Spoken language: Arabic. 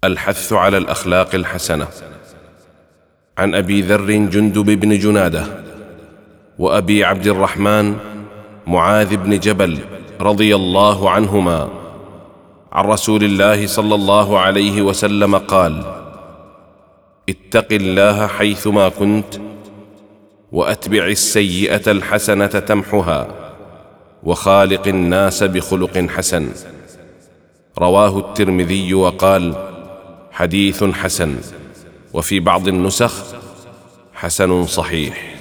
الحث على الأخلاق الحسنة. عن أبي ذر جندب بن جنادة وأبي عبد الرحمن معاذ بن جبل رضي الله عنهما عن رسول الله صلى الله عليه وسلم قال: اتق الله حيثما كنت، وأتبع السيئة الحسنة تمحها، وخالق الناس بخلق حسن. رواه الترمذي وقال: حديث حسن. وفي بعض النسخ: حسن صحيح.